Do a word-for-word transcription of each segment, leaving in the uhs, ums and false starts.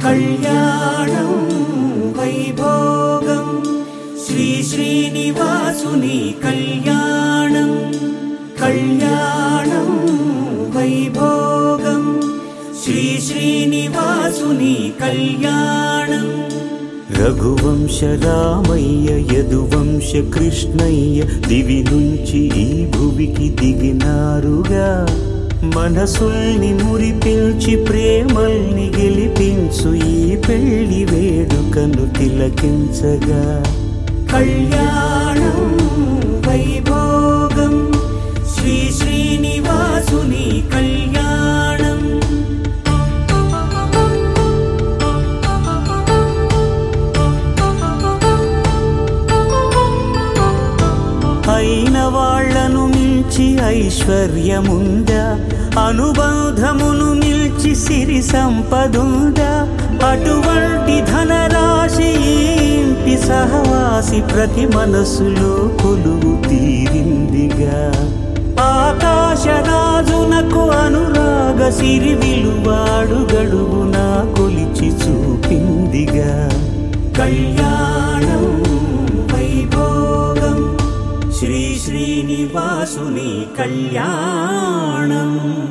కళ్యాణం వైభోగం శ్రీ శ్రీనివాసుని కళ్యాణం కళ్యాణం వైభోగం శ్రీ శ్రీనివాసుని కళ్యాణం రఘువంశ రామయ్య యదువంశ కృష్ణయ్య దివి నుంచి ఈ భువికి దిగినారుగా మనసుల్ని మురిపించి ప్రేమల్ని గెలిపించు ఈ పెళ్లి వేడుకను తిలకించగా కళ్యాణం వైభోగం శ్రీ శ్రీనివాసుని కళ్యాణం అయిన వాళ్లను మించి ఐశ్వర్యముందా అనుబంధమును నిల్చి సిరి సంపదుందా అటువంటి ధనరాశి ఇంటి సహవాసి ప్రతి మనసులో కొలువు తీరిందిగా ఆకాశరాజునకు అనురాగ సిరి విలువాడు గడువునా కొలిచి చూపిందిగా కళ్యాణం వైభోగం శ్రీ శ్రీనివాసుని కళ్యాణం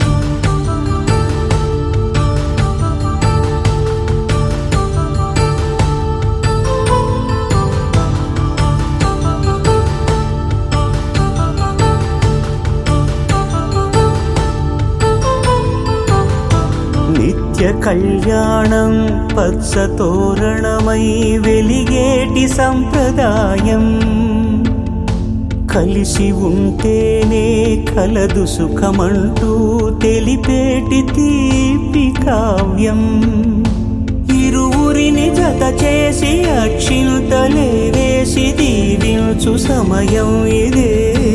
నిత్య కళ్యాణం పచ్చ తోరణమై వెలిగేటి సంప్రదాయం కలిసి ఉంటేనే కలదు సుఖమంటూ తెలిపేటి తీపి కావ్యం ఇరువురిని జత చేసి అక్షింతలే వేసి దీవించు సమయం ఇదే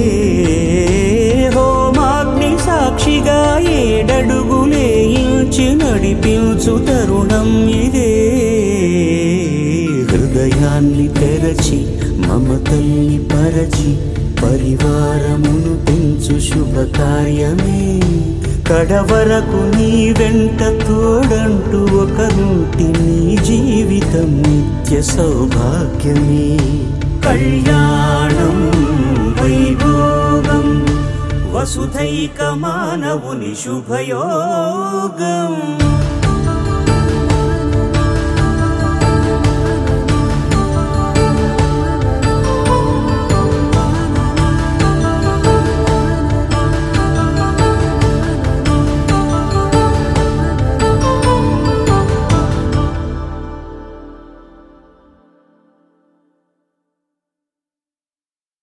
హోమాగ్ని సాక్షిగా ఏడడుగులే ఇంచి నడిపించు తరుణం ఇదే హృదయాన్ని తెరచి మమతల్ని పరచి పరివారమును పెంచు శుభకార్యమే కడవరకు నీ వెంట తోడంటూ ఒకరుంటి నీ జీవితం నిత్య సౌభాగ్యమే కళ్యాణం వైభోగం వసుధైక మానవుని శుభయోగం.